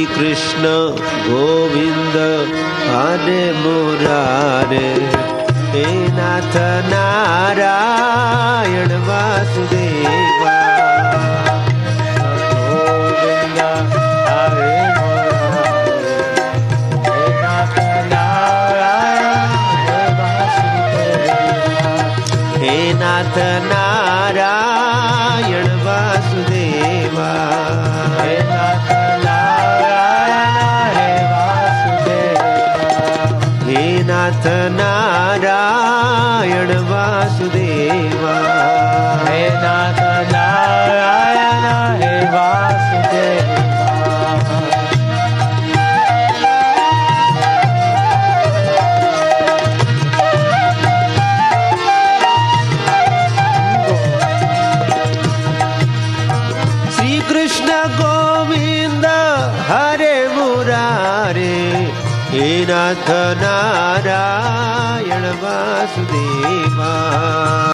कृष्ण गोविंद हरे मुरारे, हे नाथ नारायण वासुदेवा। गोविंद हरे मुरारे, हे नाथ नारायण वासुदेवा, हे नाथ नारायण वासुदेवा, हे नाथ नाथ नारायण वासुदेवा, हे नाथ नारायण हे वासुदेवा। श्री कृष्ण गोविंद हरे मुरारे, हे नाथ नारायण वासुदेवा।